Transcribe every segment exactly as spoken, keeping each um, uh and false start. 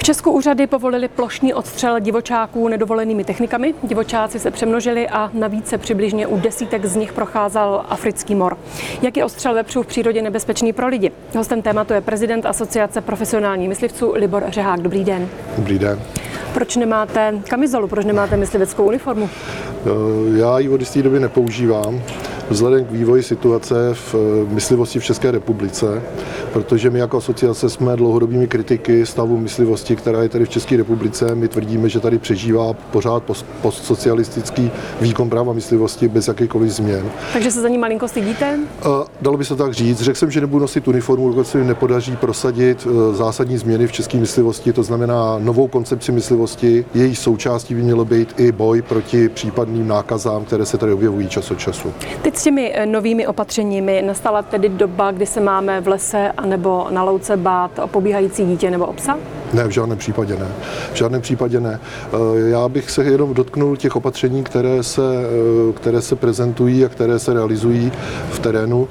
Česku úřady povolili plošný odstřel divočáků nedovolenými technikami. Divočáci se přemnožili a navíc se přibližně u desítek z nich procházel africký mor. Jak je odstřel vepřů v přírodě nebezpečný pro lidi? Hostem tématu je prezident Asociace profesionálních myslivců Libor Řehák. Dobrý den. Dobrý den. Proč nemáte kamizolu, proč nemáte mysliveckou uniformu? Já ji od jisté doby nepoužívám, vzhledem k vývoji situace v myslivosti v České republice, protože my jako asociace jsme dlouhodobými kritiky stavu myslivosti, která je tady v České republice. My tvrdíme, že tady přežívá pořád postsocialistický výkon práva myslivosti bez jakýchkoliv změn. Takže se za ní malinko stydíte? Dalo by se tak říct. Řekl jsem, že nebudu nosit uniformu, dokud se mi nepodaří prosadit zásadní změny v české myslivosti, to znamená novou koncepci myslivosti. Její součástí by mělo být i boj proti případným nákazám, které se tady objevují čas od času. Teď s těmi novými opatřeními nastala tedy doba, kdy se máme v lese anebo na louce bát o pobíhající dítě nebo o psa? Ne, v žádném případě ne. V žádném případě ne. Já bych se jenom dotknul těch opatření, které se, které se prezentují a které se realizují v terénu.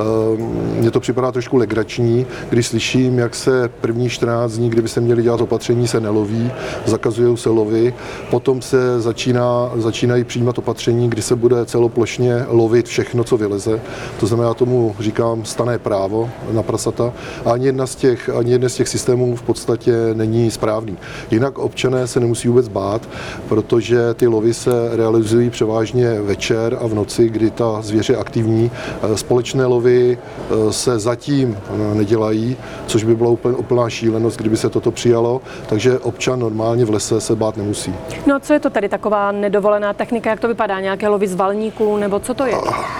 Mně to připadá trošku legrační, když slyším, jak se první čtrnáct dní, kdyby se měli dělat opatření, se neloví, zakazují se lovy, potom se začíná, začínají přijímat opatření, kdy se bude celoplošně lovit všechno, co vyleze. To znamená, tomu říkám stanné právo na prasata. A ani jedna z těch, ani jedna z těch systémů v podstatě není správný. Jinak občané se nemusí vůbec bát, protože ty lovy se realizují převážně večer a v noci, kdy ta zvěř je aktivní. Společné lovy se zatím nedělají, což by byla úplná šílenost, kdyby se toto přijalo, takže občan normálně v lese se bát nemusí. No a co je to tady taková nedovolená technika, jak to vypadá? Nějaké lovy z valníků, nebo co to je?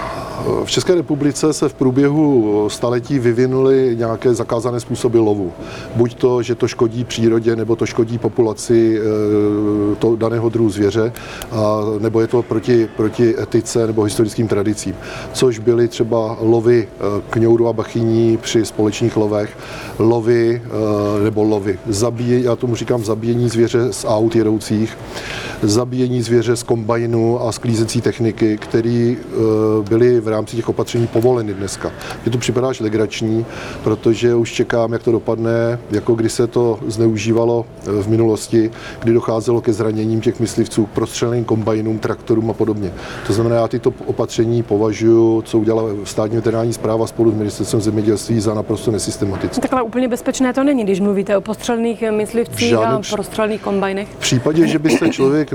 V České republice se v průběhu staletí vyvinuly nějaké zakázané způsoby lovu. Buď to, že to škodí přírodě, nebo to škodí populaci to daného druhu zvěře, a nebo je to proti, proti etice nebo historickým tradicím. Což byly třeba lovy kňourů a bachyní při společných lovech, lovy nebo lovy, zabíjení, já tomu říkám zabíjení zvěře z aut jedoucích, zabíjení zvěře z kombajnu a sklízecí techniky, které byly v rámci těch opatření povoleny dneska. Mně to připadá až legrační, protože už čekám, jak to dopadne, jako když se to zneužívalo v minulosti, kdy docházelo ke zraněním těch myslivců, prostřeleným kombajnům, traktorům a podobně. To znamená, já tyto opatření považuji, co udělala státní veterinární správa spolu s ministerstvem zemědělství, za naprosto nesystematické. Takhle úplně bezpečné to není, když mluvíte o postřelených myslivcích a prostřelených kombajnech. V případě, že by se člověk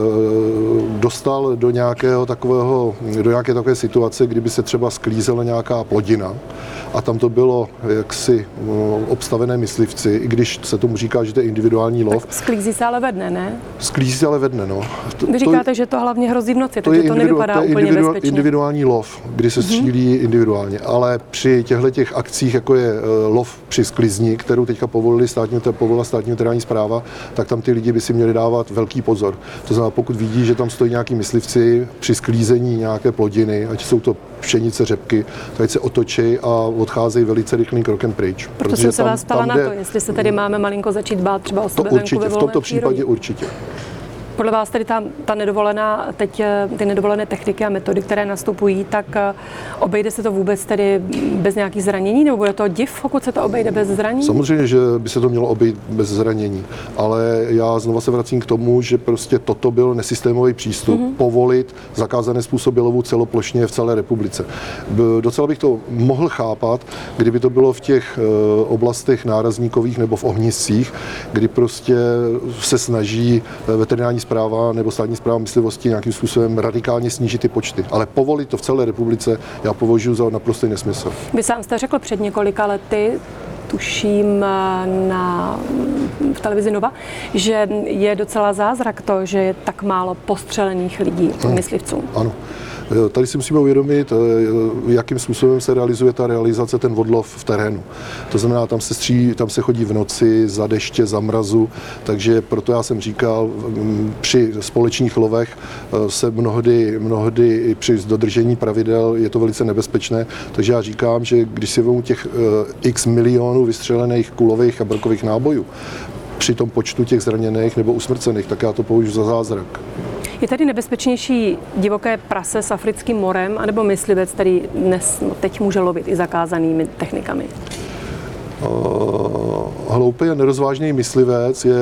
dostal do nějakého takového, do nějaké takové situace, kdyby se třeba sklízela nějaká plodina a tam to bylo jaksi obstavené myslivci, i když se tomu říká, že to je individuální lov. Tak sklízí se ale ve dne, ne? Sklízí se ale ve dne, no. To, Vy říkáte, to, že to hlavně hrozí v noci, to takže to nevypadá to je úplně individu, bezpečně. individuální lov, kdy se střílí mm-hmm. individuálně, ale při těchto těch akcích, jako je lov při sklizni, kterou teďka povolili státní, povolila státní veterinární správa, tak tam ty lidi by si měli dávat velký pozor. To znamená, pokud vidí, že tam stojí nějaký myslivci při sklízení nějaké plodiny, ať jsou to pšenice, řepky, tak se otočí a odcházejí velice rychlým krokem pryč. Proto jsem se vás ptala na to, jestli se tady máme malinko začít bát třeba o sebe venku ve volné v tomto případě určitě. Podle vás tedy ta, ta nedovolená, teď ty nedovolené techniky a metody, které nastupují, tak obejde se to vůbec tedy bez nějakých zranění, nebo bude to div, pokud se to obejde bez zranění? Samozřejmě, že by se to mělo obejít bez zranění, ale já znova se vracím k tomu, že prostě toto byl nesystémový přístup, mm-hmm. povolit zakázané způsoby lovu celoplošně v celé republice. Docela bych to mohl chápat, kdyby to bylo v těch oblastech nárazníkových nebo v ohniscích, kdy prostě se snaží veterinární správa nebo státní správa myslivosti nějakým způsobem radikálně snížit ty počty. Ale povolit to v celé republice já považuji za naprostý nesmysl. Vy sám jste řekl před několika lety, tuším na, v televizi Nova, že je docela zázrak to, že je tak málo postřelených lidí, hmm. myslivců. Ano. Tady si musíme uvědomit, jakým způsobem se realizuje ta realizace, ten odlov v terénu. To znamená, tam se stří, tam se chodí v noci, za deště, za mrazu, takže proto já jsem říkal, při společných lovech se mnohdy, mnohdy i při dodržení pravidel je to velice nebezpečné, takže já říkám, že když si vezmu těch x milionů vystřelených kulových a brkových nábojů, při tom počtu těch zraněných nebo usmrcených, tak já to považuji za zázrak. Je tady nebezpečnější divoké prase s africkým morem, anebo myslivec, který dnes, no, teď může lovit i zakázanými technikami? Uh, hloupý a nerozvážný myslivec je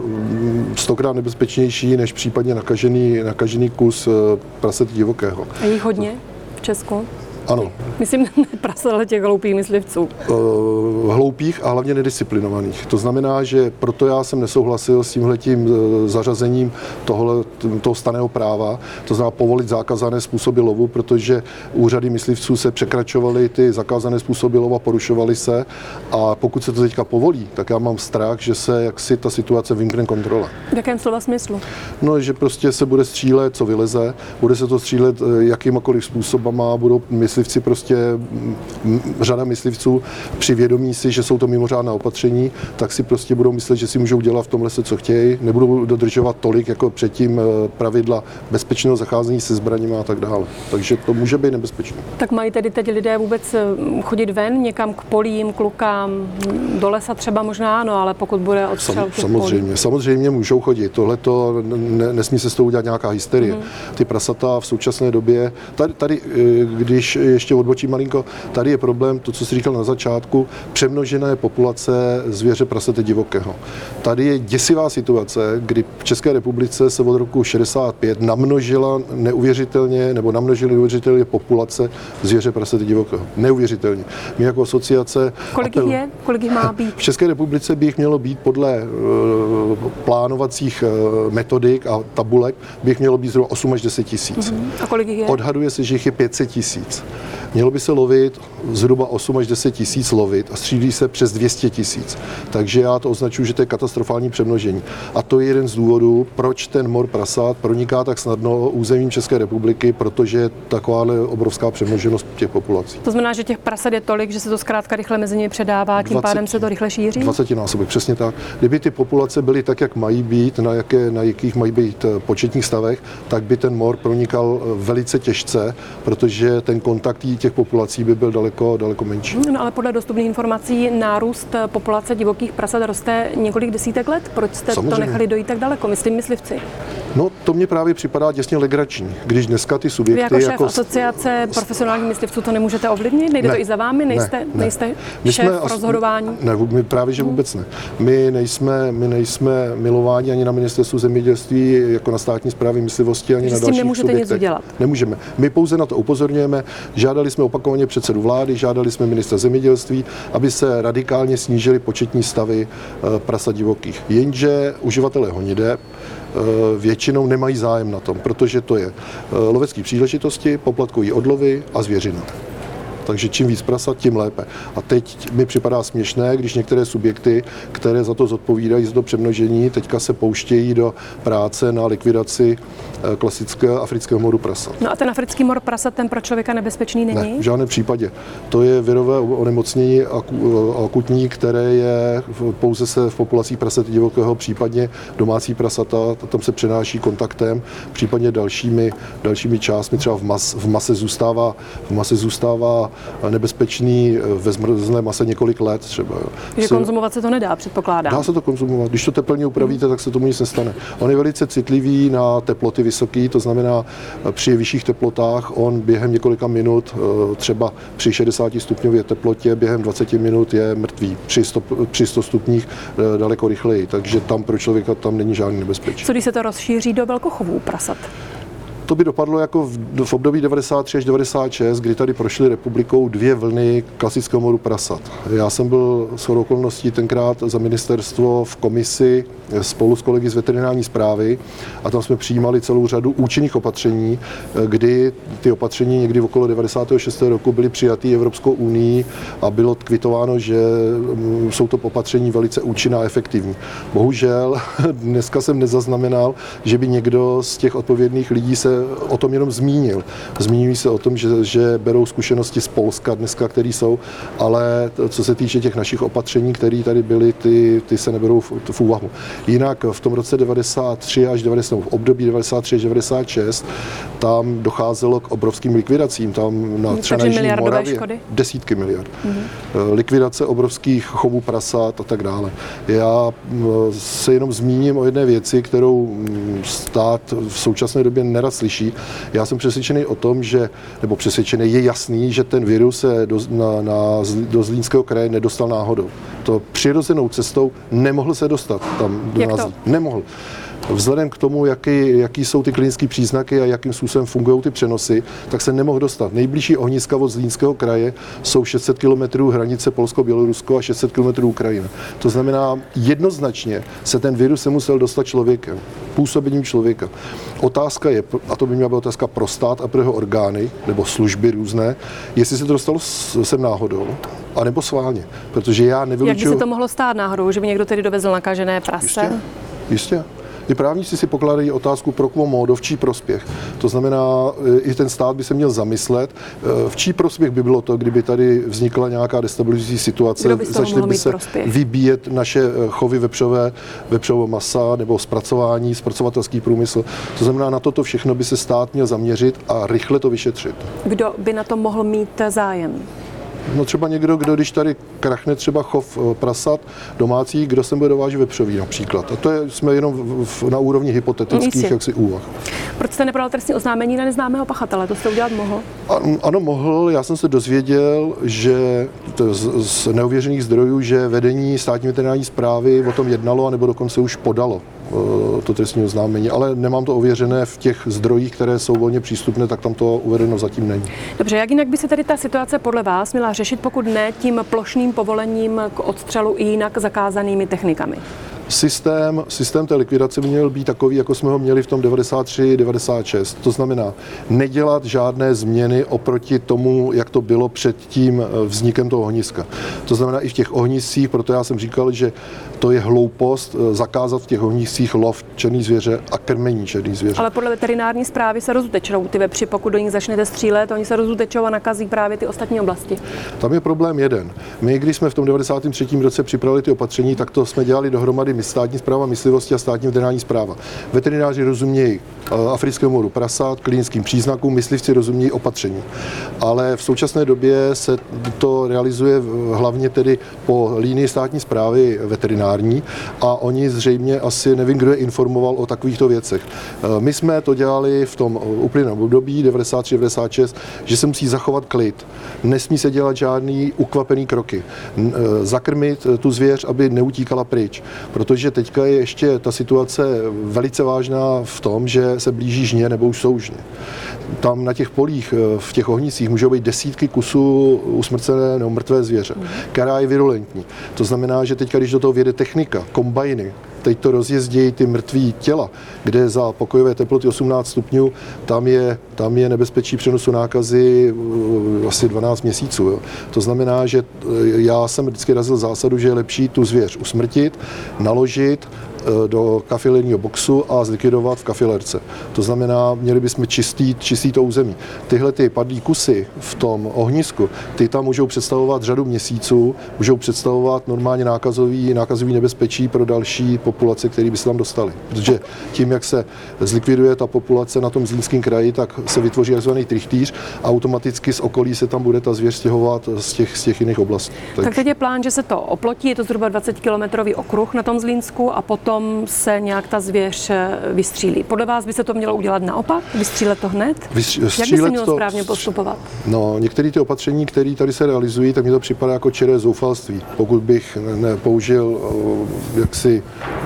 stokrát nebezpečnější než případně nakažený, nakažený kus prasat divokého. A jich hodně v Česku? Ano. Myslím, prasat, ale těch hloupých myslivců. Uh, hloupých a hlavně nedisciplinovaných. To znamená, že proto já jsem nesouhlasil s tímhletím zařazením tohle, toho stanného práva, to znamená povolit zakázané způsoby lovu, protože úřady myslivců se překračovaly ty zakázané způsoby lovu a porušovaly se, a pokud se to teďka povolí, tak já mám strach, že se jaksi ta situace vymkne kontrole. V jakém slova smyslu? No, že prostě se bude střílet, co vyleze, bude se to střílet jakýmakoliv způsobama, budou myslivci prostě, řada myslivců při vědomí si, že jsou to mimořádná opatření, tak si prostě budou myslet, že si můžou dělat v tom lese, co chtějí, nebudou dodržovat tolik jako předtím pravidla bezpečného zacházení se zbraněmi a tak dále. Takže to může být nebezpečné. Tak mají tedy teď lidé vůbec chodit ven, někam k polím, k lukám, do lesa třeba možná ano, ale pokud bude odstřel Sam, těch samozřejmě, polí. samozřejmě můžou chodit. Tohle to ne, nesmí se s tou udělat nějaká hysterie. Mm. Ty prasata v současné době, tady, tady když ještě odbočím malinko, tady je problém, to, co jsi říkal na začátku, přemnožené populace zvěře prasete divokého. Tady je děsivá situace, kdy v České republice se od roku šedesát pět namnožila neuvěřitelně, nebo namnožily neuvěřitelně populace zvěře prasete divokého. Neuvěřitelně. My jako asociace... Kolik jich je? Kolik jich má být? V České republice by jich mělo být podle uh, plánovacích uh, metodik a tabulek, by jich mělo být zhruba osm až deset tisíc. Uh-huh. A kolik jich je? Odhaduje se, že jich je pět set tisíc. Mělo by se lovit zhruba osm až deset tisíc lovit a střílí se přes dvě stě tisíc. Takže já to označuji, že to je katastrofální přemnožení. A to je jeden z důvodů, proč ten mor prasat proniká tak snadno územím České republiky, protože je takováhle obrovská přemnoženost těch populací. To znamená, že těch prasat je tolik, že se to zkrátka rychle mezi nimi předává, tím dvacet, pádem se to rychle šíří? dvacetinásobek, přesně tak. Kdyby ty populace byly tak, jak mají být, na, jaké, na jakých mají být početních stavech, tak by ten mor pronikal velice těžce, protože ten kontakt těch populací by byl daleko, daleko menší. No ale podle dostupných informací nárůst populace divokých prasat roste několik desítek let. Proč jste Samozřejmě. to nechali dojít tak daleko, myslím myslivci? No, to mně právě připadá děsně legrační, když dneska ty subjekty... Vy jako šéf jako asociace profesionálních myslivců to nemůžete ovlivnit? Nejde ne, to i za vámi? Nejste, ne, ne. nejste my šéf jsme rozhodování? Ne, my právě, že vůbec ne. My nejsme, my nejsme milováni ani na ministerstvu zemědělství, jako na státní správě myslivosti, ani že na s tím dalších nemůžete subjektech. nic udělat? Nemůžeme. My pouze na to upozorňujeme, žádali jsme opakovaně předsedu vlády, žádali jsme ministra zemědělství, aby se radikálně snížily početní stavy prasat divokých. Jenže uživatelé honiteb většinou nemají zájem na tom, protože to je lovecké příležitosti, poplatkový odlovy a zvěřina. Takže čím víc prasat, tím lépe. A teď mi připadá směšné, když některé subjekty, které za to zodpovídají, za to přemnožení, teďka se pouštějí do práce na likvidaci klasického afrického moru prasat. No a ten africký mor prasat, ten pro člověka nebezpečný není? Ne, v žádném případě. To je virové onemocnění akutní, které je pouze se v populacích prasat divokého, případně domácí prasata, tam se přenáší kontaktem, případně dalšími, dalšími částmi, třeba v, mas, v mase zůstává, v mase zůstává nebezpečný ve zmrzlé mase několik let třeba. Že konzumovat se to nedá, předpokládám. Dá se to konzumovat. Když to teplně upravíte, hmm. tak se tomu nic nestane. On je velice citlivý na teploty vysoký, to znamená při vyšších teplotách on během několika minut, třeba při šedesáti stupňové teplotě, během dvaceti minut je mrtvý. Při sto, při sto stupních daleko rychleji, takže tam pro člověka tam není žádný nebezpečí. Co když se to rozšíří do velkochovů prasat? To by dopadlo jako v, v období devadesát tři až devadesát šest, kdy tady prošly republikou dvě vlny klasického moru prasat. Já jsem byl shodou okolností tenkrát za ministerstvo v komisi spolu s kolegy z veterinární správy a tam jsme přijímali celou řadu účinných opatření, kdy ty opatření někdy okolo devadesátého šestého roku byly přijaty Evropskou unii a bylo kvitováno, že jsou to opatření velice účinná a efektivní. Bohužel dneska jsem nezaznamenal, že by někdo z těch odpovědných lidí se o tom jenom zmínil. Zmíňují se o tom, že, že berou zkušenosti z Polska dneska, které jsou, ale co se týče těch našich opatření, které tady byly, ty, ty se neberou v, v úvahu. Jinak v tom roce devadesát tři až devadesát, v období devadesát tři až devadesát šest tam docházelo k obrovským likvidacím. Tam na třeba na Jižní Moravě škody? Desítky miliard. Mm-hmm. Likvidace obrovských chovů prasat a tak dále. Já se jenom zmíním o jedné věci, kterou stát v současné době nerad slyší, neslyší. Já jsem přesvědčený o tom, že, nebo přesvědčený, je jasný, že ten virus se do, na, na, do Zlínského kraje nedostal náhodou. To přirozenou cestou nemohl se dostat tam do nás. Nemohl. Vzhledem k tomu, jaký, jaký jsou ty klinické příznaky a jakým způsobem fungují ty přenosy, tak se nemohl dostat. Nejbližší ohniska od Zlínského kraje jsou šest set kilometrů hranice Polsko-Bělorusko a šest set kilometrů Ukrajina. To znamená, jednoznačně se ten virus se musel dostat člověkem, působením člověka. Otázka je, a to by měla být otázka pro stát a pro jeho orgány, nebo služby různé, jestli se to dostalo sem náhodou, anebo sválně. Protože já nevylučuju... Jak by se to mohlo stát náhodou, že by někdo tedy dovezl nakažené prase? Jistě, jistě. Ty právníci si pokládají otázku pro quo modo, v čí prospěch. To znamená, i ten stát by se měl zamyslet, v čí prospěch by bylo to, kdyby tady vznikla nějaká destabilizující situace, začaly by se prospěch? vybíjet naše chovy vepřové, vepřového masa nebo zpracování, zpracovatelský průmysl. To znamená, na toto všechno by se stát měl zaměřit a rychle to vyšetřit. Kdo by na to mohl mít zájem? No třeba někdo, kdo když tady krachne třeba chov prasat domácí, kdo sem bude dovážet vepřový například. A to je, jsme jenom v, v, na úrovni hypotetických jaksi úvah. Proč jste nepodal trestní oznámení na neznámého pachatele? To jste udělat mohl? A, ano, mohl. Já jsem se dozvěděl, že to z, z neuvěřených zdrojů, že vedení státní veterinární správy o tom jednalo, anebo dokonce už podalo to trestní oznámení, ale nemám to ověřené v těch zdrojích, které jsou volně přístupné, tak tam to uvedeno zatím není. Dobře, jak jinak by se tedy ta situace podle vás měla řešit, pokud ne tím plošným povolením k odstřelu i jinak zakázanými technikami? Systém, systém té likvidace by měl být takový, jako jsme ho měli v tom devadesát tři devadesát šest. To znamená nedělat žádné změny oproti tomu, jak to bylo před tím vznikem toho ohniska. To znamená i v těch ohniscích, proto já jsem říkal, že to je hloupost zakázat v těch ohniscích lov černý zvěře a krmení černý zvěře. Ale podle veterinární správy se rozutečou ty vepři, pokud do nich začnete střílet, oni se rozutečou a nakazí právě ty ostatní oblasti. Tam je problém jeden. My, když jsme v tom devadesátém třetím roce připravili ty opatření, tak to jsme dělali dohromady státní správa myslivosti a státní veterinární správa. Veterináři rozumějí africkému moru prasat, klinickým příznakům, myslivci rozumějí opatření. Ale v současné době se to realizuje hlavně tedy po línii státní správy veterinární a oni zřejmě asi, nevím, kdo je informoval o takovýchto věcech. My jsme to dělali v tom uplynulém období devadesát tři devadesát šest, že se musí zachovat klid. Nesmí se dělat žádný ukvapený kroky. Zakrmit tu zvěř, aby neutíkala pryč. Protože teďka je ještě ta situace velice vážná v tom, že se blíží žně nebo už jsou žně. Tam na těch polích, v těch ohnicích můžou být desítky kusů usmrcené nebo mrtvé zvěře, která je virulentní. To znamená, že teďka, když do toho vjede technika, kombajny, teď to rozjezdí ty mrtví těla, kde za pokojové teploty osmnáct stupňů, tam je, tam je nebezpečí přenosu nákazy asi dvanáct měsíců. Jo. To znamená, že já jsem vždycky razil zásadu, že je lepší tu zvěř usmrtit, naložit do kafilerního boxu a zlikvidovat v kafilerce. To znamená, měli bychom čistý, čistý to území. Tyhle ty padlý kusy v tom ohnisku, ty tam můžou představovat řadu měsíců, můžou představovat normálně nákazový, nákazový nebezpečí pro další populace, které by se tam dostaly. Protože tím, jak se zlikviduje ta populace na tom Zlínském kraji, tak se vytvoří takzvaný trichtýř a automaticky z okolí se tam bude ta zvěř stěhovat z těch, z těch jiných oblastí. Tak, tak teď je plán, že se to oplotí, je to zhruba dvacetikilometrový okruh na tom Zlínsku a potom se nějak ta zvěř vystřílí. Podle vás by se to mělo udělat naopak? Vystřílet to hned? Vystřílet Jak by se mělo to správně postupovat? No, některé ty opatření, které tady se realizují, tak mi to připadá jako čiré zoufalství. Pokud bych nepoužil jaksi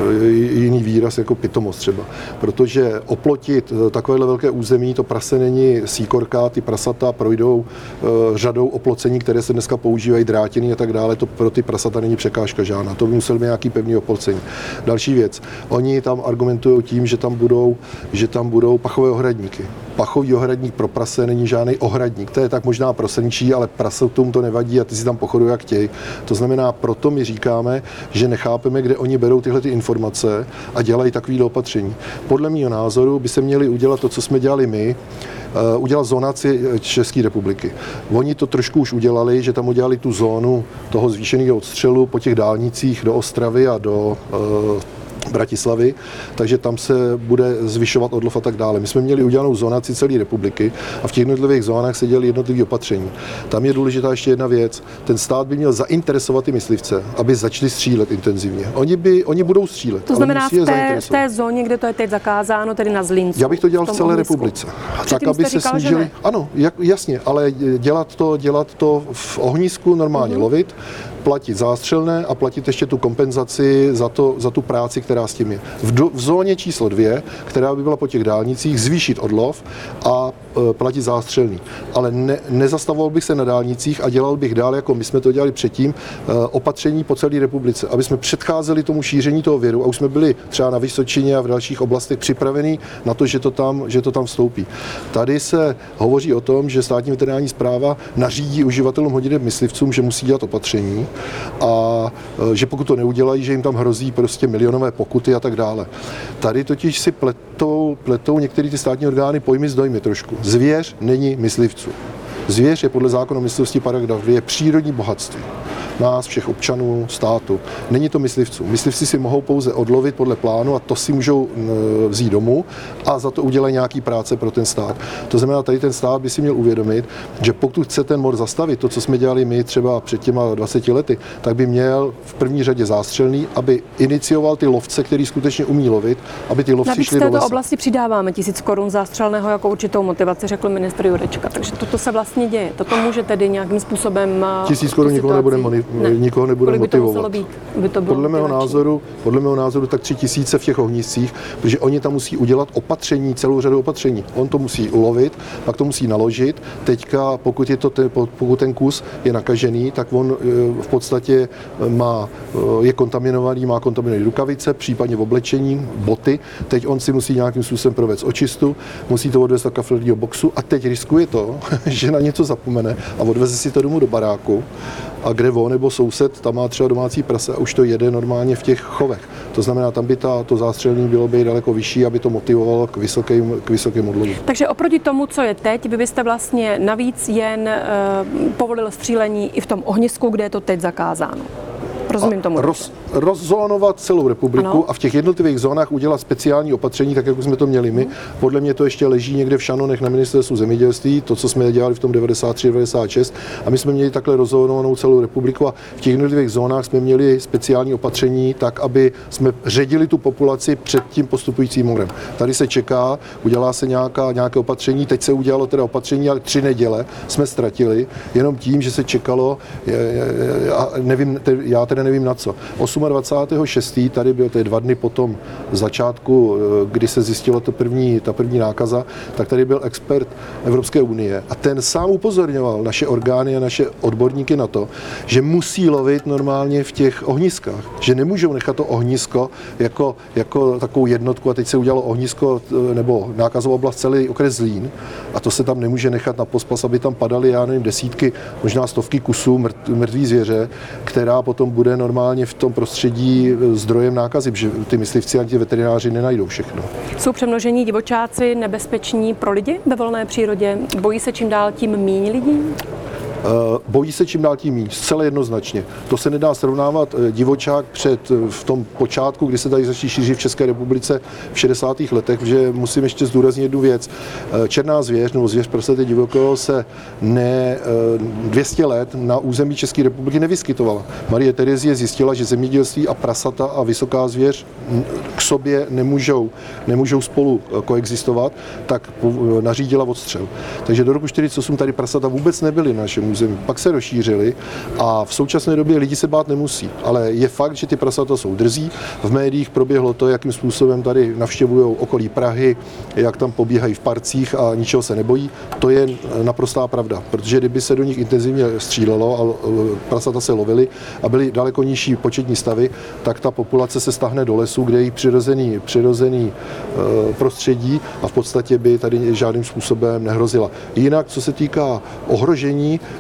jiný výraz jako pitomost třeba. Protože oplotit takovéhle velké území, to prase není síkorka, ty prasata projdou řadou oplocení, které se dneska používají, drátěný a tak dále, to pro ty prasata není překážka žádná. To by musel být nějaký pevný oplocení. Další věc. Oni tam argumentují tím, že tam budou, že tam budou pachové ohradníky. Pachový ohradník pro prase není žádný ohradník. To je tak možná pro srnčí, ale prasatům to nevadí a ty si tam pochodují jak chtějí. To znamená, proto my říkáme, že nechápeme, kde oni berou tyhle ty informace a dělají takovýhle opatření. Podle mého názoru by se měli udělat to, co jsme dělali my, uh, udělat zonaci České republiky. Oni to trošku už udělali, že tam udělali tu zónu toho zvýšeného odstřelu po těch dálnicích do Ostravy a do uh, Bratislavy, takže tam se bude zvyšovat odlov a tak dále. My jsme měli udělanou zonaci celé republiky a v těch jednotlivých zónách se dělaly jednotlivé opatření. Tam je důležitá ještě jedna věc. Ten stát by měl zainteresovat ty myslivce, aby začali střílet intenzivně. Oni, by, oni budou střílet. To znamená v té, v té zóně, kde to je teď zakázáno, tedy na Zlíncu. Já bych to dělal v, v celé ohnisku. republice. Tak, aby se říkal, snížili. Ano, jak, jasně, ale dělat to, dělat to v ohnisku, normálně mm-hmm. lovit, platit zástřelné a platit ještě tu kompenzaci za, to, za tu práci, která s tím je. V, do, v zóně číslo dvě, která by byla po těch dálnicích, zvýšit odlov a e, platit zástřelný. Ale ne, nezastavoval bych se na dálnicích a dělal bych dál, jako my jsme to dělali předtím, e, opatření po celé republice, aby jsme předcházeli tomu šíření toho viru a už jsme byli třeba na Vysočině a v dalších oblastech připravení na to, že to tam, že to tam vstoupí. Tady se hovoří o tom, že státní veterinární správa nařídí uživatelům hodinných myslivcům, že musí dělat opatření a že pokud to neudělají, že jim tam hrozí prostě milionové pokuty a tak dále. Tady totiž si pletou, pletou některé ty státní orgány pojmy s dojmy trošku. Zvěř není myslivců. Zvěř je podle zákona o myslivosti paragraf dvě přírodní bohatství nás, všech občanů, státu. Není to myslivců. Myslivci si mohou pouze odlovit podle plánu a to si můžou vzít domů a za to udělají nějaký práce pro ten stát. To znamená, tady ten stát by si měl uvědomit, že pokud chce ten mor zastavit, to, co jsme dělali my třeba před těma dvaceti lety, tak by měl v první řadě zástřelný, aby inicioval ty lovce, který skutečně umí lovit, aby ty lovci Navíc šli do lesa. v této oblasti přidáváme tisíc korun zástřelného jako určitou motivaci, řekl ministr Jurečka. Takže toto se vlastně děje. Toto může tedy nějakým způsobem tisíc korun nikoho nebude Ne. Nikoho nebude motivovat. By to by to podle, mého názoru, podle mého názoru tak tři tisíce v těch ohniscích, protože oni tam musí udělat opatření, celou řadu opatření. On to musí ulovit, pak to musí naložit. Teďka, pokud, je to ten, pokud ten kus je nakažený, tak on v podstatě má, je kontaminovaný, má kontaminované rukavice, případně v oblečení, boty. Teď on si musí nějakým způsobem provést očistu, musí to odvést do kafelního boxu a teď riskuje to, že na něco zapomene a odveze si to domů do baráku. A kde on nebo soused, tam má třeba domácí prase a už to jede normálně v těch chovech. To znamená, tam by ta, to zástřelní bylo by daleko vyšší, aby to motivovalo k vysokým, k vysokým odlovu. Takže oproti tomu, co je teď, vy byste vlastně navíc jen e, povolil střílení i v tom ohnisku, kde je to teď zakázáno. Rozumím tomu. Roz, rozzónovat celou republiku ano. A v těch jednotlivých zónách udělat speciální opatření, tak jak jsme to měli my. Podle mě to ještě leží někde v šanonech na ministerstvu zemědělství, to, co jsme dělali v tom devadesát tři devadesát šest. A my jsme měli takhle rozzónovanou celou republiku a v těch jednotlivých zónách jsme měli speciální opatření, tak, aby jsme ředili tu populaci před tím postupujícím morem. Tady se čeká, udělá se nějaká, nějaké opatření, teď se udělalo teda opatření, ale tři neděle jsme ztratili, jenom tím, že se čekalo, já nevím, já teda nevím na co. dvacátého osmého šestého tady byl, to je dva dny potom začátku, kdy se zjistilo to první, ta první nákaza, tak tady byl expert Evropské unie a ten sám upozorňoval naše orgány a naše odborníky na to, že musí lovit normálně v těch ohniskách, že nemůžou nechat to ohnisko jako, jako takovou jednotku a teď se udělalo ohnisko nebo nákazovou oblast celý okres Zlín a to se tam nemůže nechat na pospas, aby tam padaly, já nevím, desítky, možná stovky kusů mrt, mrtvý zvěře, která potom bude normálně v tom prostředí zdrojem nákazy, protože ty myslivci a ti veterináři nenajdou všechno. Jsou přemnožení divočáci nebezpeční pro lidi ve volné přírodě? Bojí se čím dál tím míň lidí? Bojí se čím dál tím míň, zcela jednoznačně. To se nedá srovnávat divočák před v tom počátku, kdy se tady začali šířit v České republice v šedesátých letech, že musím ještě zdůraznit jednu věc. Černá zvěř nebo zvěř prasete divokého se ne dvě stě let na území České republiky nevyskytovala. Marie Terezie zjistila, že zemědělství a prasata a vysoká zvěř k sobě nemůžou, nemůžou spolu koexistovat, tak nařídila odstřel. Takže do roku čtyřicet osm tady prasata vůbec nebyly na našem území. Pak se rozšířili a v současné době lidi se bát nemusí. Ale je fakt, že ty prasata jsou drzí. V médiích proběhlo to, jakým způsobem tady navštěvují okolí Prahy, jak tam pobíhají v parcích a ničeho se nebojí. To je naprostá pravda, protože kdyby se do nich intenzivně střílelo a prasata se lovily a byly daleko nižší početní stavy, tak ta populace se stáhne do lesů, kde je jí přirozený, přirozený prostředí a v podstatě by tady žádným způsobem nehrozila. Jinak, co se týká ohrožení,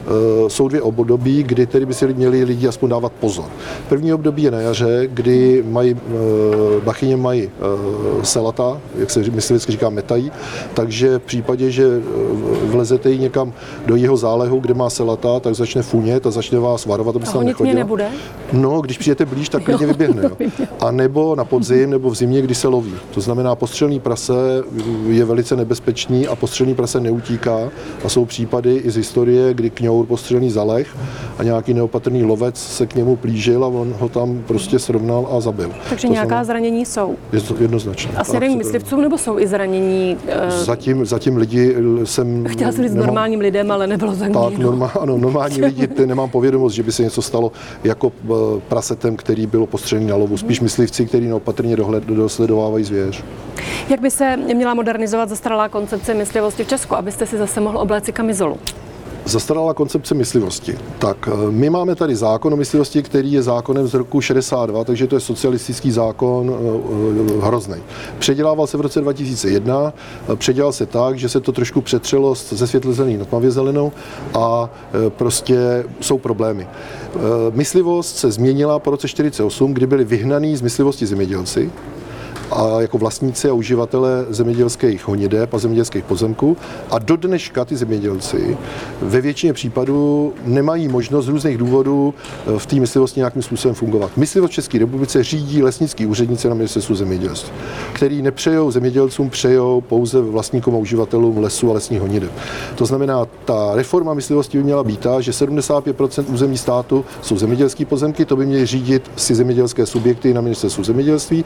jsou dvě období, kdy tedy by si měli lidi aspoň dávat pozor. První období je na jaře, kdy mají, bachyně mají selata, jak se myslivecky říká metají, takže v případě, že vlezete jí někam do jeho zálehu, kde má selata, tak začne funět a začne vás varovat, aby se tam nechodila. Nebude? No, když přijete blíž, tak klidně vyběhne. Jo. A nebo na podzim, nebo v zimě, kdy se loví. To znamená, postřelný prase je velice nebezpečný a postřelný prase neutíká. A jsou případy i z historie, kdy kňour postřelný zaleh a nějaký neopatrný lovec se k němu plížil a on ho tam prostě srovnal a zabil. Takže to nějaká znamená, zranění jsou? Jednoznačně. A směrem myslivcům, nebo jsou i zranění? Uh... Zatím, zatím lidi jsem... Chtěla jsem říct nemám... normálním lidem, ale nebylo tak Tak, normál, ano, normální lidi, nemám povědomost, že by se něco stalo jako prasetem, který byl postřelený na lovu. Spíš myslivci, kteří neopatrně dohled, dosledovávají zvěř. Jak by se měla modernizovat zastaralá koncepce myslivosti v Česku, abyste si zase mohl obléci kamizolu? Zastaralá koncepce myslivosti. Tak my máme tady zákon o myslivosti, který je zákonem z roku šedesát dva, takže to je socialistický zákon hrozný. Předělával se v roce dva tisíce jedna, předělal se tak, že se to trošku přetřelo ze světle zelený na tmavě zelenou a prostě jsou problémy. Myslivost se změnila po roce čtyřicet osm, kdy byli vyhnaní z myslivosti zemědělci a jako vlastníci a uživatelé zemědělských honiteb a zemědělských pozemků. A do dneška ty zemědělci ve většině případů nemají možnost z různých důvodů v té myslivosti nějakým způsobem fungovat. Myslivost v České republice řídí lesnický úředníci na ministerstvu zemědělství, který nepřejou zemědělcům, přejou pouze vlastníkům a uživatelům lesů a lesních honiteb. To znamená, ta reforma myslivosti by měla být ta, že sedmdesát pět procent území státu jsou zemědělské pozemky, to by měly řídit si zemědělské subjekty na ministerstvu zemědělství.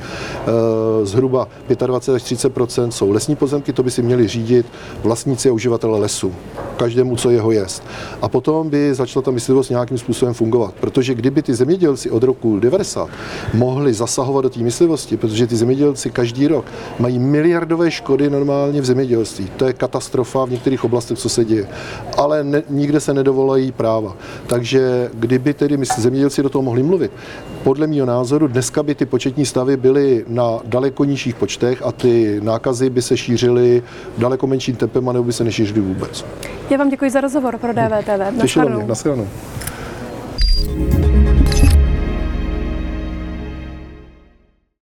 Zhruba dvacet pět až třicet procent jsou lesní pozemky, to by si měli řídit vlastníci a uživatelé lesů, každému, co jeho jest. A potom by začala ta myslivost nějakým způsobem fungovat, protože kdyby ty zemědělci od roku devadesát mohli zasahovat do té myslivosti, protože ty zemědělci každý rok mají miliardové škody normálně v zemědělství. To je katastrofa v některých oblastech, co se děje. Ale ne, nikde se nedovolají práva. Takže kdyby tedy zemědělci do toho mohli mluvit, podle mého názoru dneska by ty početní stavy byly na daleko nižších počtech a ty nákazy by se šířily daleko menším tempem a nebo by se nešířily vůbec. Já vám děkuji za rozhovor pro D V T V. Těšilo mě. Nashledanou.